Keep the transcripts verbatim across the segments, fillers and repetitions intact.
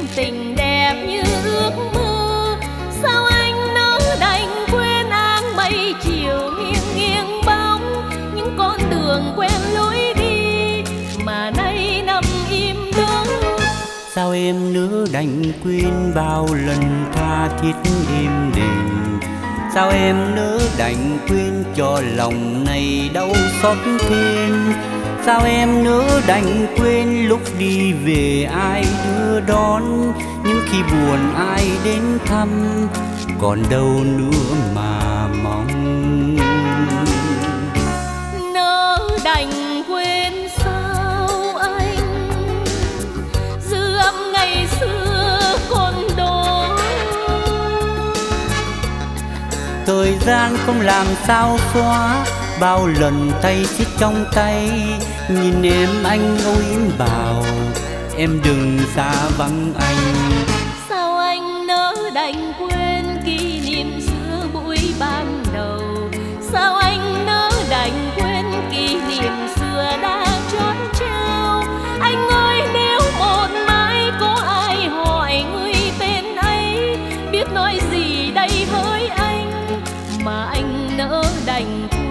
tình đẹp như ước mơ. Sao anh nỡ đành quên áng mây chiều nghiêng nghiêng bóng những con đường quen lối đi mà nay nằm im đó. Sao em nỡ đành quên bao lần tha thiết êm đềm? Sao em nỡ đành quên cho lòng này đau xót thêm? Sao em nỡ đành quên lúc đi về ai đưa đón? Nhưng khi buồn ai đến thăm còn đâu nữa mà mong. Nỡ đành quên sao anh dư âm ngày xưa còn đó. Thời gian không làm sao xóa bao lần tay xiết trong tay. Nhìn em anh âu yếm bảo em đừng xa vắng anh. Sao anh nỡ đành quên kỷ niệm xưa buổi ban đầu? Sao anh nỡ đành quên kỷ niệm xưa đã chót trao? Anh ơi nếu một mai có ai hỏi người tên ấy, biết nói gì đây với anh mà anh nỡ đành quên.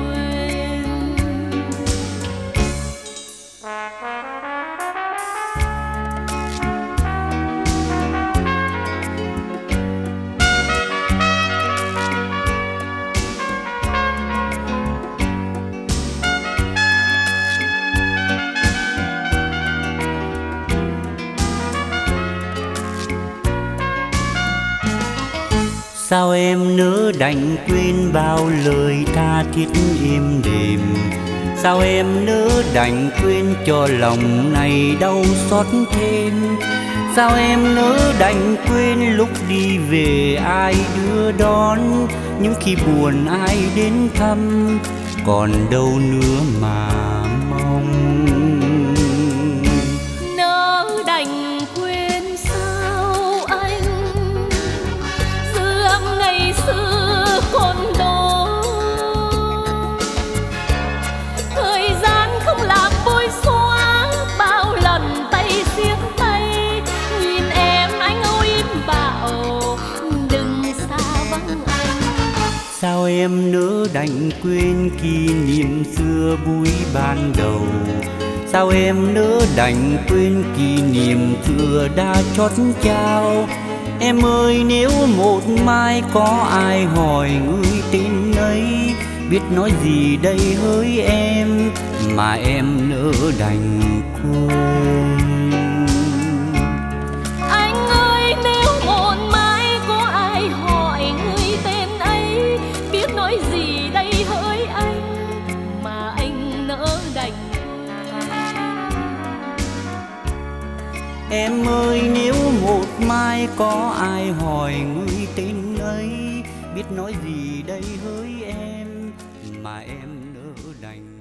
Sao em nỡ đành quên bao lời tha thiết êm đềm? Sao em nỡ đành quên cho lòng này đau xót thêm? Sao em nỡ đành quên lúc đi về ai đưa đón? Nhưng khi buồn ai đến thăm còn đâu nữa mà mong. Nỡ đành quên sao anh dư âm ngày xưa còn đó. Thời gian không làm bôi xóa bao lần tay xiết tay. Nhìn em anh âu yếm bảo đừng xa vắng anh. Sao em nỡ đành quên kỷ niệm xưa buổi ban đầu? Sao em nỡ đành quên kỷ niệm xưa đã chót trao? Em ơi nếu một mai có ai hỏi người tên ấy, biết nói gì đây hỡi em mà em nỡ đành quên. Anh ơi nếu một mai có ai hỏi người tên ấy, biết nói gì đây hỡi anh mà anh nỡ đành quên. Em ơi nếu một mai có ai hỏi người tên ấy, biết nói gì đây hỡi em mà em nỡ đành